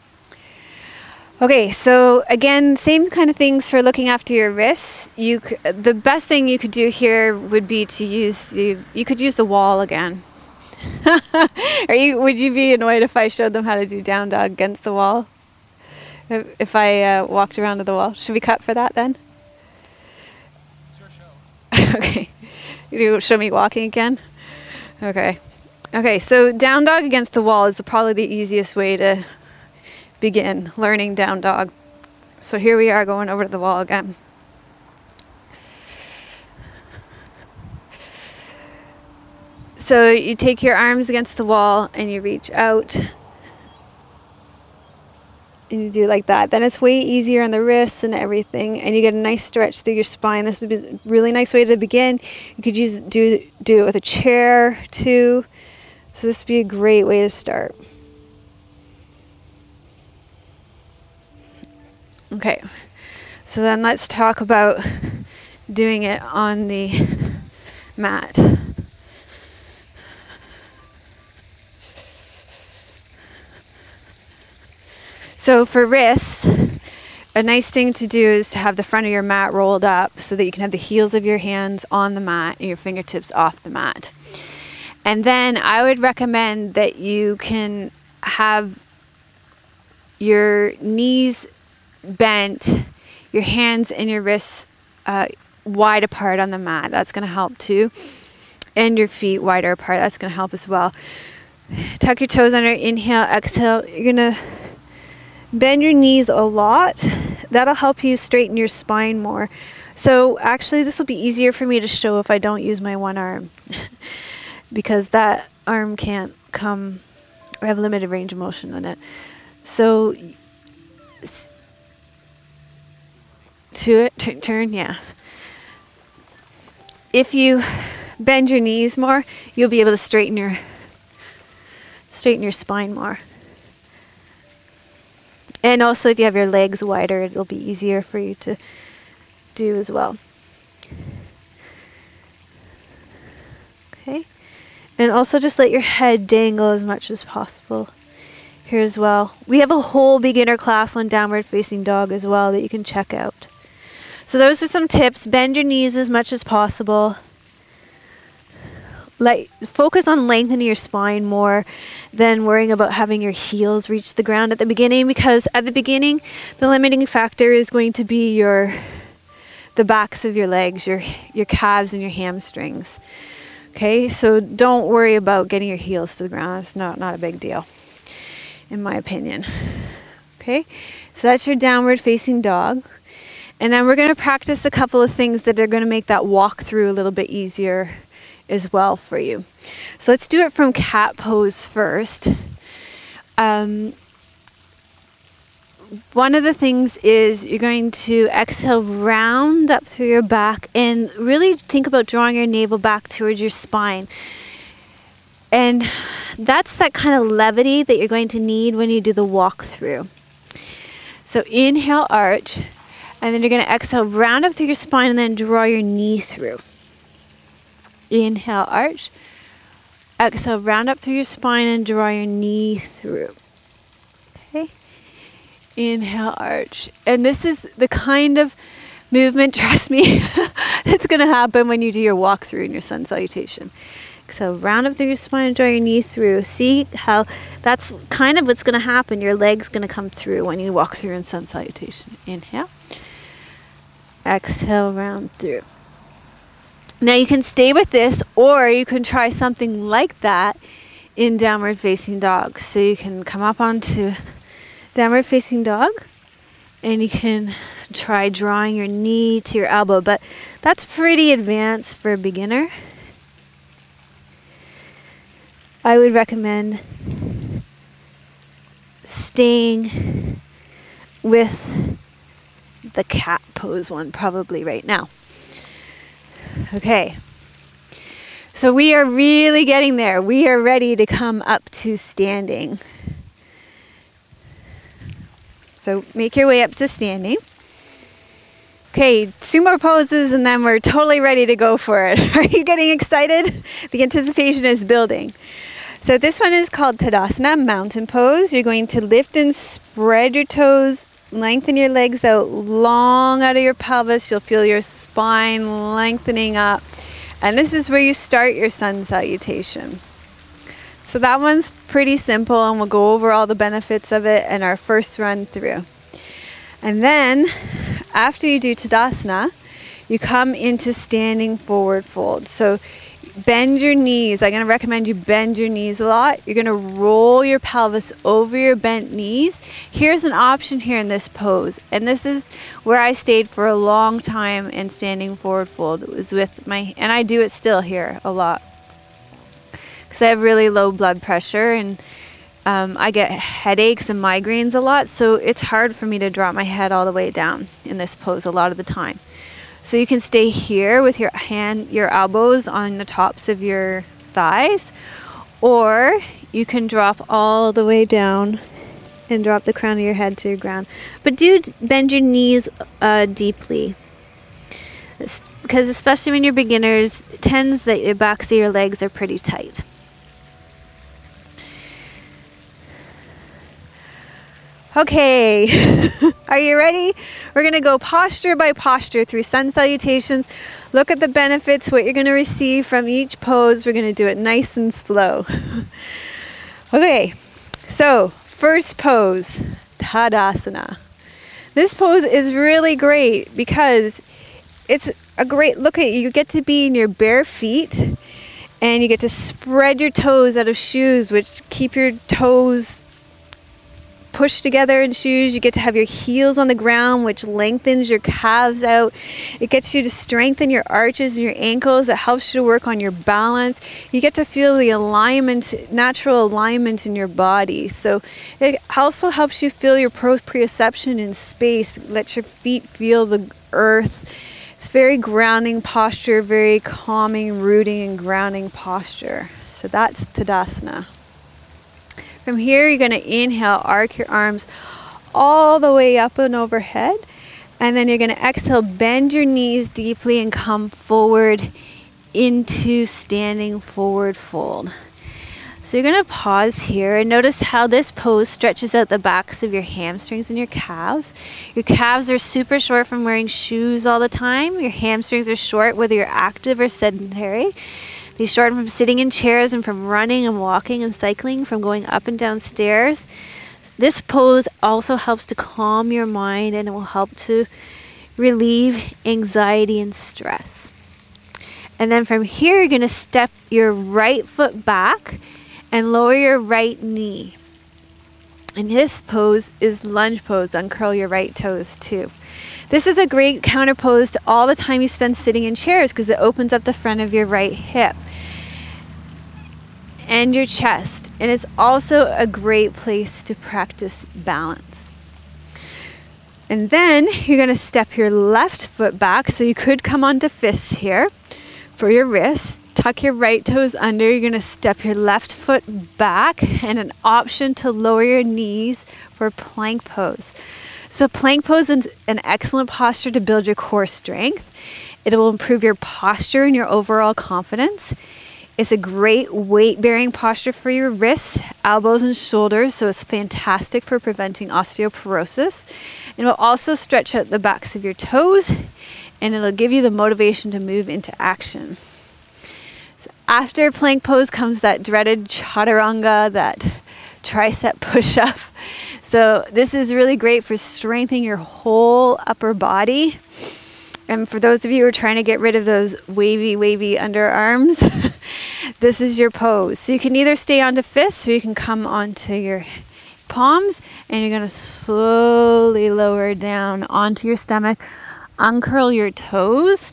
Okay, so again, same kind of things for looking after your wrists. You c- the best thing you could do here would be to use the, you could use the wall again. Are you? Would you be annoyed if I showed them how to do down dog against the wall? If, if I uh, walked around to the wall, should we cut for that then? Sure, show. Okay, you show me walking again. Okay, okay. So down dog against the wall is probably the easiest way to begin learning down dog. So here we are going over to the wall again. So you take your arms against the wall and you reach out and you do like that. Then it's way easier on the wrists and everything, and you get a nice stretch through your spine. This would be a really nice way to begin. You could use do do it with a chair too. So this would be a great way to start. Okay, so then let's talk about doing it on the mat. So for wrists, a nice thing to do is to have the front of your mat rolled up so that you can have the heels of your hands on the mat and your fingertips off the mat. And then I would recommend that you can have your knees bent, your hands and your wrists uh, wide apart on the mat. That's going to help too. And your feet wider apart. That's going to help as well. Tuck your toes under. Inhale, exhale. You're going to bend your knees a lot. That'll help you straighten your spine more. So actually this will be easier for me to show if I don't use my one arm because that arm can't come, I have limited range of motion on it. So to it, t- turn, yeah. If you bend your knees more, you'll be able to straighten your straighten your spine more. And also if you have your legs wider, it'll be easier for you to do as well. Okay. And also just let your head dangle as much as possible here as well. We have a whole beginner class on downward facing dog as well that you can check out. So those are some tips. Bend your knees as much as possible. Like, focus on lengthening your spine more than worrying about having your heels reach the ground at the beginning, because at the beginning the limiting factor is going to be your the backs of your legs, your your calves and your hamstrings. Okay, so don't worry about getting your heels to the ground. That's not, not a big deal, in my opinion. Okay, so that's your downward facing dog. And then we're going to practice a couple of things that are going to make that walk through a little bit easier as well for you. So let's do it from cat pose first. Um, one of the things is you're going to exhale, round up through your back, and really think about drawing your navel back towards your spine. And that's that kind of levity that you're going to need when you do the walk through. So inhale, arch, and then you're going to exhale, round up through your spine, and then draw your knee through. Inhale, arch. Exhale, round up through your spine and draw your knee through. Okay. Inhale, arch. And this is the kind of movement, trust me, it's going to happen when you do your walk through in your sun salutation. So round up through your spine and draw your knee through. See how that's kind of what's going to happen. Your leg's going to come through when you walk through in sun salutation. Inhale. Exhale, round through. Now you can stay with this, or you can try something like that in downward facing dog. So you can come up onto downward facing dog and you can try drawing your knee to your elbow, but that's pretty advanced for a beginner. I would recommend staying with the cat pose one probably right now. Okay, so we are really getting there. We are ready to come up to standing. So make your way up to standing. Okay, two more poses and then we're totally ready to go for it. Are you getting excited? The anticipation is building. So this one is called Tadasana, mountain pose. You're going to lift and spread your toes, lengthen your legs out long out of your pelvis. You'll feel your spine lengthening up. And this is where you start your sun salutation. So that one's pretty simple, and we'll go over all the benefits of it in our first run through. And then after you do Tadasana, you come into standing forward fold. So bend your knees. I'm going to recommend you bend your knees a lot. You're going to roll your pelvis over your bent knees. Here's an option here in this pose. And this is where I stayed for a long time in standing forward fold. It was with my, and I do it still here a lot, because I have really low blood pressure and um, I get headaches and migraines a lot. So it's hard for me to drop my head all the way down in this pose a lot of the time. So you can stay here with your hand, your elbows on the tops of your thighs, or you can drop all the way down and drop the crown of your head to your ground. But do bend your knees uh, deeply. because especially when you're beginners, it tends that your backs of your legs are pretty tight. Okay, are you ready? We're going to go posture by posture through sun salutations. Look at the benefits, what you're going to receive from each pose. We're going to do it nice and slow. Okay, so first pose, Tadasana. This pose is really great because it's a great look at you. You get to be in your bare feet and you get to spread your toes out of shoes, which keep your toes pushed together in shoes. You get to have your heels on the ground, which lengthens your calves out. It gets you to strengthen your arches and your ankles. It helps you to work on your balance. You get to feel the alignment, natural alignment in your body. So it also helps you feel your proprioception in space. Let your feet feel the earth. It's very grounding posture, very calming, rooting and grounding posture. So that's Tadasana. From here, you're going to inhale, arc your arms all the way up and overhead. And then you're going to exhale, bend your knees deeply and come forward into standing forward fold. So you're going to pause here and notice how this pose stretches out the backs of your hamstrings and your calves. Your calves are super short from wearing shoes all the time. Your hamstrings are short whether you're active or sedentary. They shorten from sitting in chairs and from running and walking and cycling, from going up and down stairs. This pose also helps to calm your mind and it will help to relieve anxiety and stress. And then from here, you're going to step your right foot back and lower your right knee. And this pose is lunge pose. Uncurl your right toes too. This is a great counter pose to all the time you spend sitting in chairs because it opens up the front of your right hip and your chest. And it's also a great place to practice balance. And then you're going to step your left foot back. So you could come onto fists here for your wrists. Tuck your right toes under. You're going to step your left foot back and an option to lower your knees for plank pose. So plank pose is an excellent posture to build your core strength. It will improve your posture and your overall confidence. It's a great weight-bearing posture for your wrists, elbows, and shoulders, so it's fantastic for preventing osteoporosis. It will also stretch out the backs of your toes, and it'll give you the motivation to move into action. So after plank pose comes that dreaded chaturanga, that tricep push-up. So this is really great for strengthening your whole upper body. And for those of you who are trying to get rid of those wavy, wavy underarms, this is your pose. So you can either stay onto fists or you can come onto your palms and you're going to slowly lower down onto your stomach, uncurl your toes,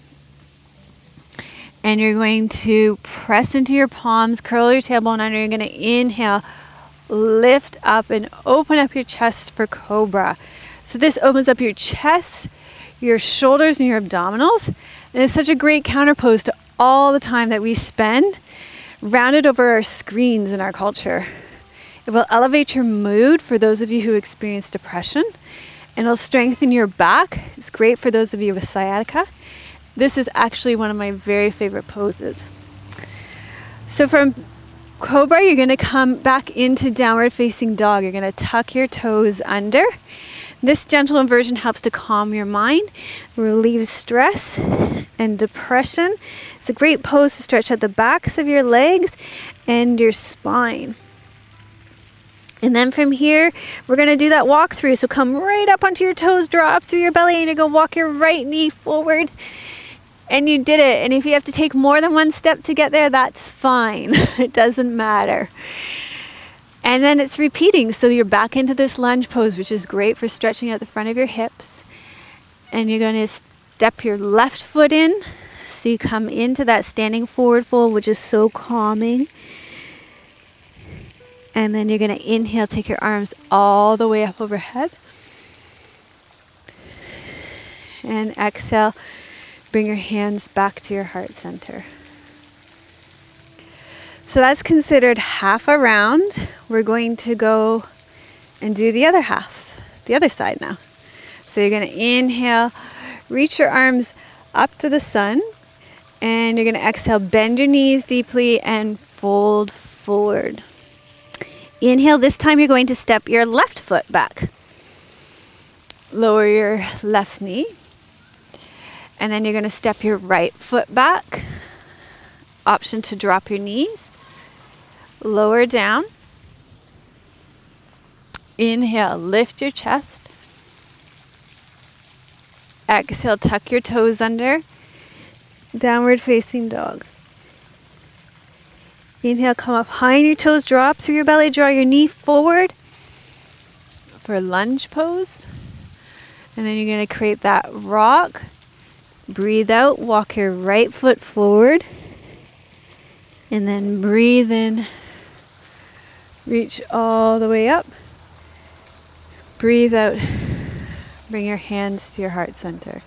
and you're going to press into your palms, curl your tailbone under. You're going to inhale, lift up and open up your chest for cobra. So this opens up your chest, your shoulders and your abdominals. And it's such a great counter pose to all the time that we spend rounded over our screens in our culture. It will elevate your mood for those of you who experience depression. And it'll strengthen your back. It's great for those of you with sciatica. This is actually one of my very favorite poses. So from Cobra, you're going to come back into downward facing dog. You're going to tuck your toes under. This gentle inversion helps to calm your mind, relieve stress and depression. It's a great pose to stretch out the backs of your legs and your spine. And then from here, we're going to do that walk through. So come right up onto your toes, draw up through your belly, and you're going to walk your right knee forward. And you did it. And if you have to take more than one step to get there, that's fine. It doesn't matter. And then it's repeating. So you're back into this lunge pose, which is great for stretching out the front of your hips. And you're going to step your left foot in. So you come into that standing forward fold, which is so calming. And then you're going to inhale, take your arms all the way up overhead. And exhale, bring your hands back to your heart center. So that's considered half a round. We're going to go and do the other half, the other side now. So you're going to inhale, reach your arms up to the sun. And you're going to exhale, bend your knees deeply and fold forward. Inhale, this time you're going to step your left foot back. Lower your left knee. And then you're going to step your right foot back. Option to drop your knees. Lower down. Inhale, lift your chest. Exhale, tuck your toes under. Downward facing dog. Inhale, come up high on your toes, drop through your belly, draw your knee forward for lunge pose. And then you're going to create that rock. Breathe out, walk your right foot forward. And then breathe in. Reach all the way up. Breathe out. Bring your hands to your heart center.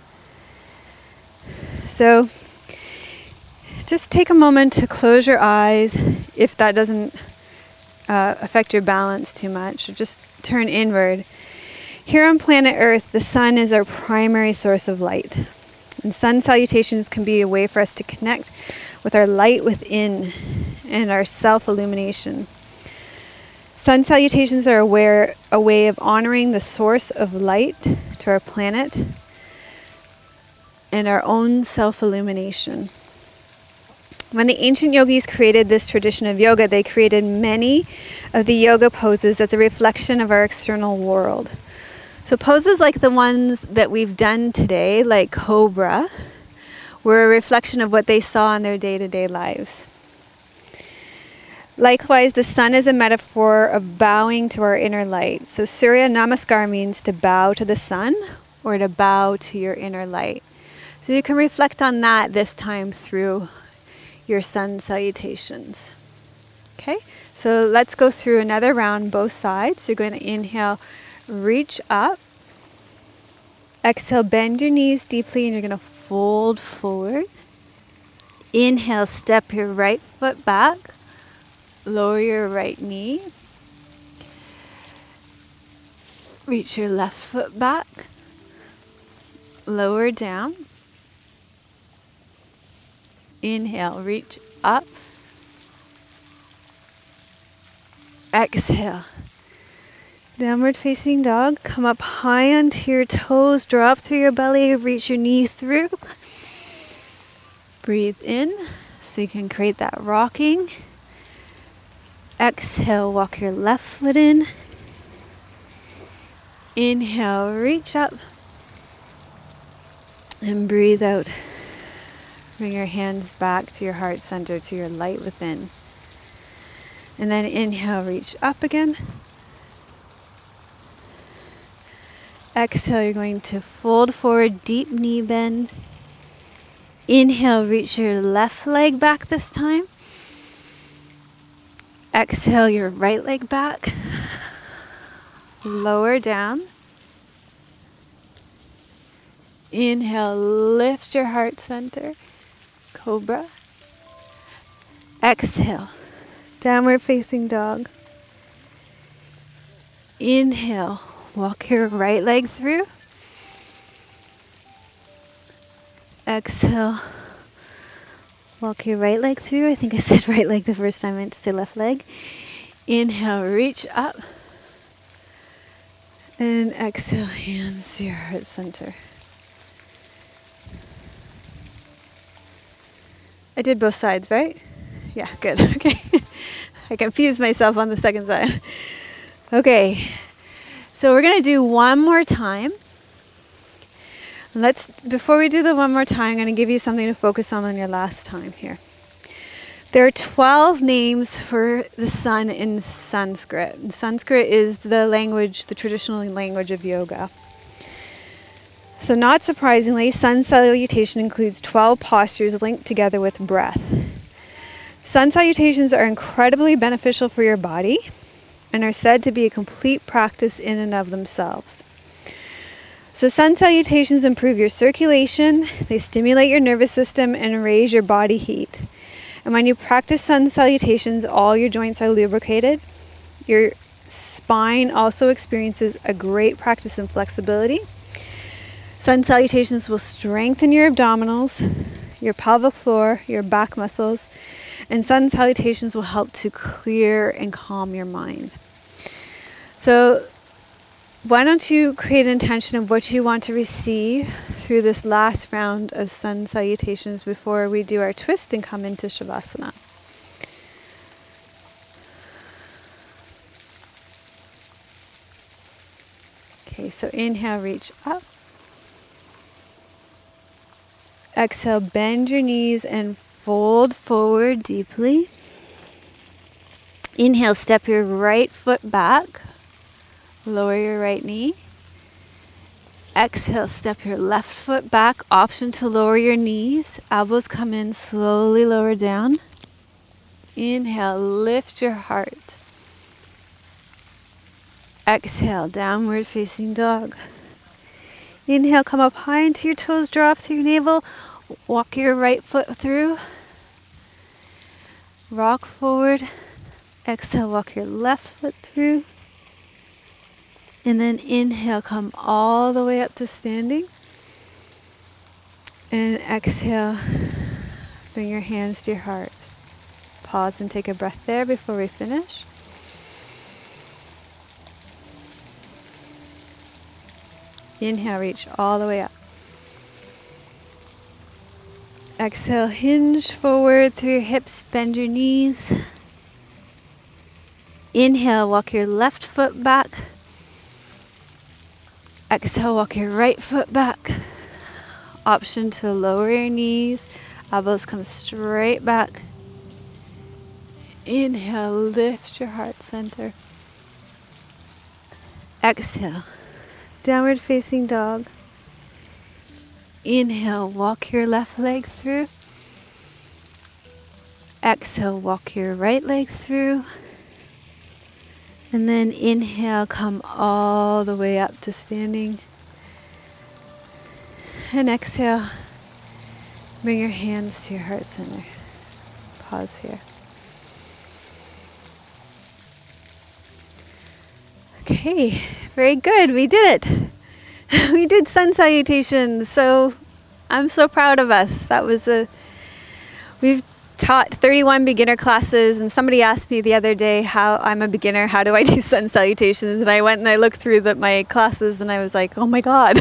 So just take a moment to close your eyes if that doesn't uh, affect your balance too much. Or just turn inward. Here on planet Earth, the sun is our primary source of light. And sun salutations can be a way for us to connect with our light within and our self-illumination. Sun salutations are a way, a way of honoring the source of light to our planet and our own self-illumination. When the ancient yogis created this tradition of yoga, they created many of the yoga poses as a reflection of our external world. So poses like the ones that we've done today, like Cobra, were a reflection of what they saw in their day-to-day lives. Likewise, the sun is a metaphor of bowing to our inner light. So Surya Namaskar means to bow to the sun or to bow to your inner light. So you can reflect on that this time through your sun salutations. Okay, so let's go through another round, both sides. You're going to inhale, reach up. Exhale, bend your knees deeply and you're going to fold forward. Inhale, step your right foot back. Lower your right knee. Reach your left foot back. Lower down. Inhale, reach up. Exhale. Downward facing dog. Come up high onto your toes. Drop through your belly. Reach your knee through. Breathe in so you can create that rocking. Exhale, walk your left foot in. Inhale, reach up. And breathe out. Bring your hands back to your heart center, to your light within. And then inhale, reach up again. Exhale, you're going to fold forward, deep knee bend. Inhale, reach your left leg back this time. Exhale, your right leg back. Lower down. Inhale, lift your heart center. Cobra. Exhale, downward facing dog. Inhale, walk your right leg through. Exhale, walk your right leg through. I think I said right leg the first time. I meant to say left leg. Inhale, reach up. And exhale, hands to your heart center. I did both sides, right? Yeah, good. Okay. I confused myself on the second side. Okay. So we're going to do one more time. Let's, before we do the one more time, I'm going to give you something to focus on on your last time here. There are twelve names for the sun in Sanskrit. And Sanskrit is the language, the traditional language of yoga. So not surprisingly, sun salutation includes twelve postures linked together with breath. Sun salutations are incredibly beneficial for your body and are said to be a complete practice in and of themselves. So sun salutations improve your circulation, they stimulate your nervous system and raise your body heat. And when you practice sun salutations, all your joints are lubricated. Your spine also experiences a great practice in flexibility. Sun salutations will strengthen your abdominals, your pelvic floor, your back muscles, and sun salutations will help to clear and calm your mind. So why don't you create an intention of what you want to receive through this last round of sun salutations before we do our twist and come into Shavasana. Okay, so inhale, reach up. Exhale, bend your knees and fold forward deeply. Inhale, step your right foot back. Lower your right knee. Exhale, step your left foot back. Option to lower your knees. Elbows come in, slowly lower down. Inhale, lift your heart. Exhale, downward facing dog. Inhale, come up high into your toes, draw up through your navel. Walk your right foot through. Rock forward. Exhale, walk your left foot through. And then inhale, come all the way up to standing. And exhale, bring your hands to your heart. Pause and take a breath there before we finish. Inhale, reach all the way up. Exhale, hinge forward through your hips, bend your knees. Inhale, walk your left foot back. Exhale, walk your right foot back. Option to lower your knees. Elbows come straight back. Inhale, lift your heart center. Exhale, downward facing dog. Inhale, walk your left leg through. Exhale, walk your right leg through. And then inhale, come all the way up to standing. And exhale, bring your hands to your heart center. Pause here. Okay, very good. We did it. We did sun salutations. So I'm so proud of us. That was a, we've taught thirty-one beginner classes, and somebody asked me the other day how I'm a beginner, how do I do sun salutations? And I went and I looked through the, my classes and I was like, oh my God.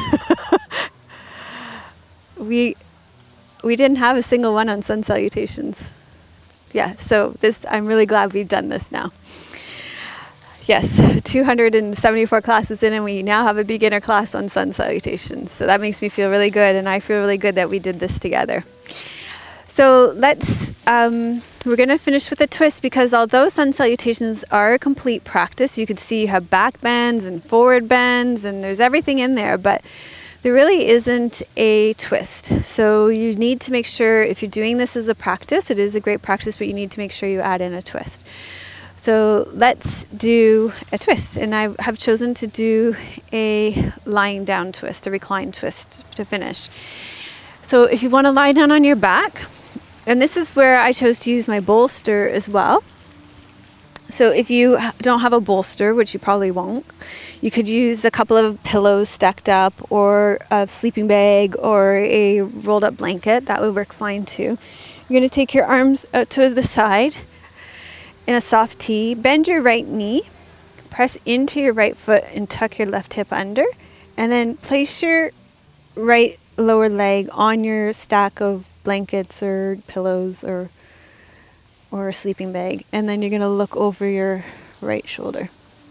we we didn't have a single one on sun salutations. Yeah, so this I'm really glad we've done this now. Yes, two hundred seventy-four classes in, and we now have a beginner class on sun salutations. So that makes me feel really good, and I feel really good that we did this together. So let's, um, we're going to finish with a twist, because although sun salutations are a complete practice, you can see you have back bends and forward bends, and there's everything in there, but there really isn't a twist. So you need to make sure, if you're doing this as a practice, it is a great practice, but you need to make sure you add in a twist. So let's do a twist, and I have chosen to do a lying down twist, a recline twist to finish. So if you want to lie down on your back, and this is where I chose to use my bolster as well. So if you don't have a bolster, which you probably won't, you could use a couple of pillows stacked up, or a sleeping bag, or a rolled up blanket. That would work fine too. You're going to take your arms out to the side in a soft T. Bend your right knee, press into your right foot and tuck your left hip under, and then place your right lower leg on your stack of blankets or pillows or or a sleeping bag, and then you're going to look over your right shoulder.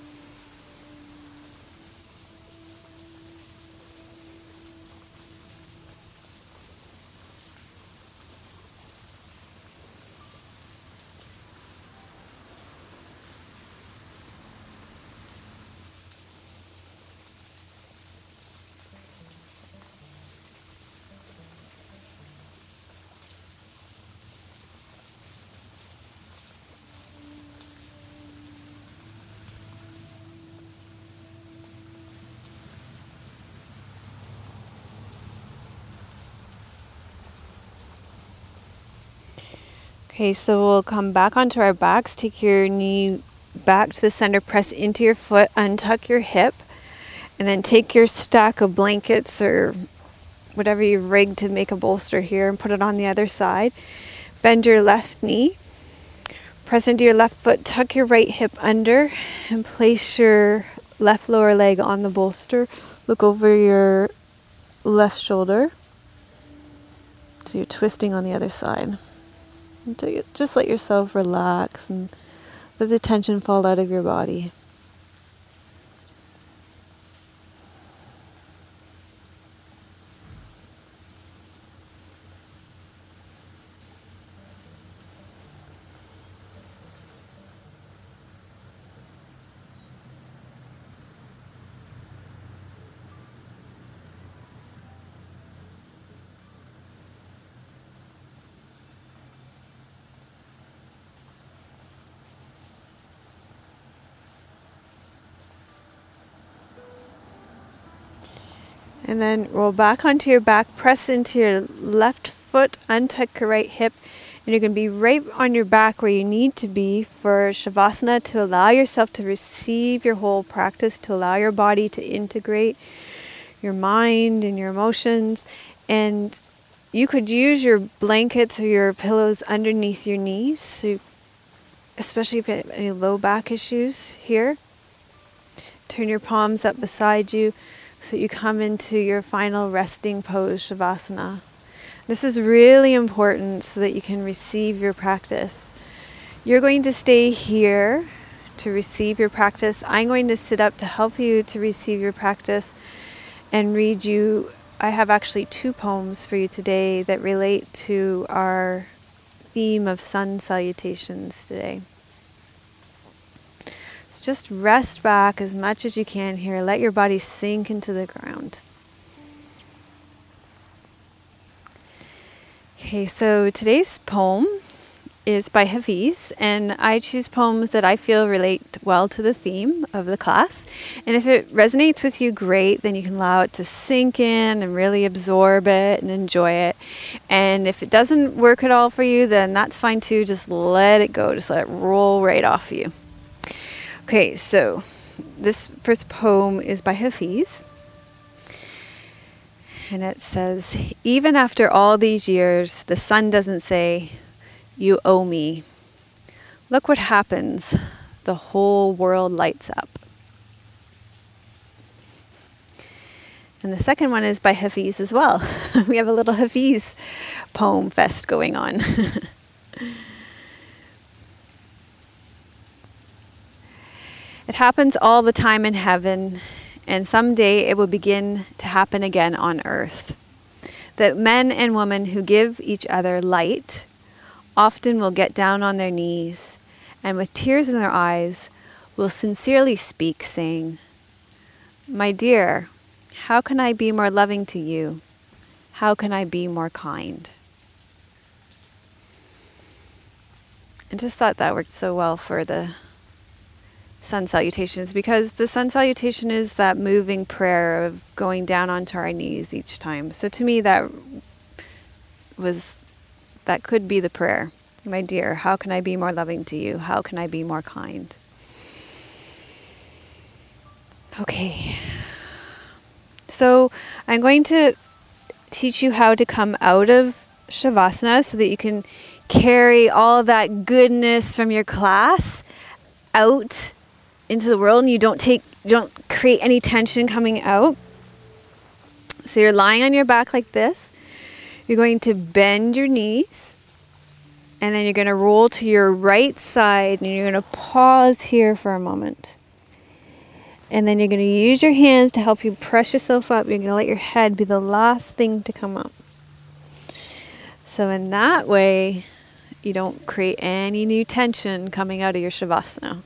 Okay, so we'll come back onto our backs. Take your knee back to the center, press into your foot, untuck your hip, and then take your stack of blankets or whatever you've rigged to make a bolster here and put it on the other side. Bend your left knee. Press into your left foot, tuck your right hip under, and place your left lower leg on the bolster. Look over your left shoulder. So you're twisting on the other side. Until you just let yourself relax and let the tension fall out of your body. And then roll back onto your back, press into your left foot, untuck your right hip, and you're going to be right on your back where you need to be for Shavasana, to allow yourself to receive your whole practice, to allow your body to integrate your mind and your emotions. And you could use your blankets or your pillows underneath your knees, so especially if you have any low back issues here. Turn your palms up beside you, so you come into your final resting pose, Shavasana. This is really important so that you can receive your practice. You're going to stay here to receive your practice. I'm going to sit up to help you to receive your practice and read you. I have actually two poems for you today that relate to our theme of sun salutations today. So just rest back as much as you can here. Let your body sink into the ground. Okay, so today's poem is by Hafiz, and I choose poems that I feel relate well to the theme of the class. And if it resonates with you, great, then you can allow it to sink in and really absorb it and enjoy it. And if it doesn't work at all for you, then that's fine too. Just let it go. Just let it roll right off of you. Okay, so this first poem is by Hafiz, and it says, even after all these years, the sun doesn't say, you owe me. Look what happens. The whole world lights up. And the second one is by Hafiz as well. We have a little Hafiz poem fest going on. It happens all the time in heaven, and someday it will begin to happen again on earth. That men and women who give each other light often will get down on their knees and with tears in their eyes will sincerely speak, saying, my dear, how can I be more loving to you? How can I be more kind? I just thought that worked so well for the sun salutations, because the sun salutation is that moving prayer of going down onto our knees each time. So to me, that was, that could be the prayer. My dear, how can I be more loving to you? How can I be more kind? Okay. So I'm going to teach you how to come out of Shavasana so that you can carry all that goodness from your class out into the world, and you don't take, you don't create any tension coming out. So you're lying on your back like this. You're going to bend your knees, and then you're going to roll to your right side, and you're going to pause here for a moment. And then you're going to use your hands to help you press yourself up. You're going to let your head be the last thing to come up. So in that way, you don't create any new tension coming out of your Shavasana.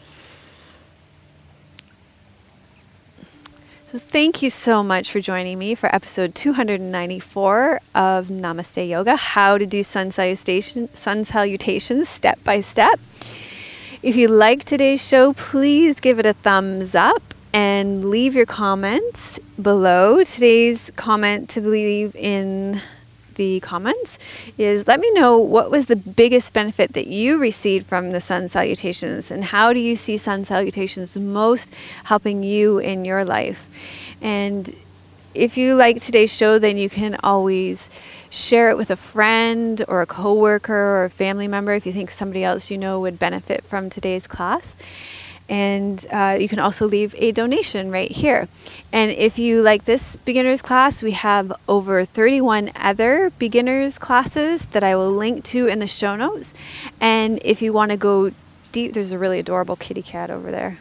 So thank you so much for joining me for episode two hundred ninety-four of Namaste Yoga, how to do sun salutation, sun salutations step by step. If you like today's show, please give it a thumbs up and leave your comments below. Today's comment to leave in the comments is, let me know what was the biggest benefit that you received from the sun salutations, and how do you see sun salutations most helping you in your life. And if you like today's show, then you can always share it with a friend or a coworker or a family member if you think somebody else you know would benefit from today's class. And uh, you can also leave a donation right here. And if you like this beginner's class, we have over thirty-one other beginner's classes that I will link to in the show notes. And if you want to go deep, there's a really adorable kitty cat over there.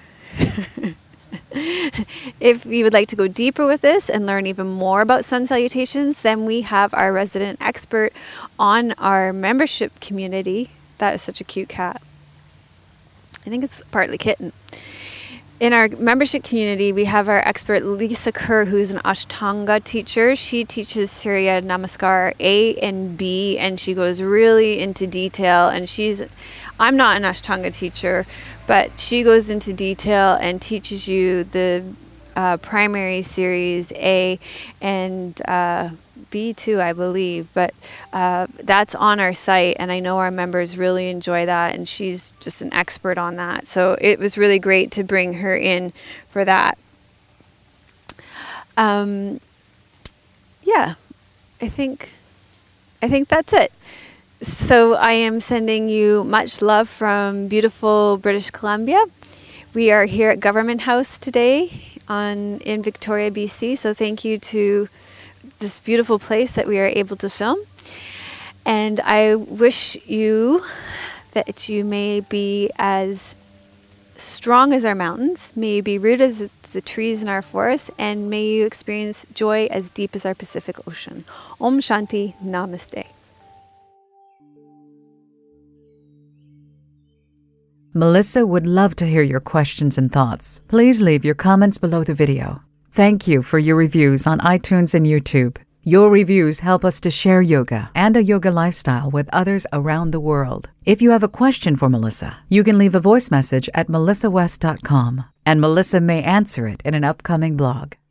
If you would like to go deeper with this and learn even more about sun salutations, then we have our resident expert on our membership community. That is such a cute cat. I think it's partly kitten. In our membership community, we have our expert Lisa Kerr, who's an Ashtanga teacher. She teaches Surya Namaskar A and B, and she goes really into detail. And she's, I'm not an Ashtanga teacher, but she goes into detail and teaches you the uh, primary series A and uh, B too, I believe. But uh, that's on our site, and I know our members really enjoy that, and she's just an expert on that. So it was really great to bring her in for that. Um, yeah, I think I think that's it. So I am sending you much love from beautiful British Columbia. We are here at Government House today on in Victoria, B C. So thank you to this beautiful place that we are able to film. And I wish you that you may be as strong as our mountains, may you be rooted as the trees in our forests, and may you experience joy as deep as our Pacific Ocean. Om Shanti, Namaste. Melissa would love to hear your questions and thoughts. Please leave your comments below the video. Thank you for your reviews on iTunes and YouTube. Your reviews help us to share yoga and a yoga lifestyle with others around the world. If you have a question for Melissa, you can leave a voice message at melissa west dot com, and Melissa may answer it in an upcoming blog.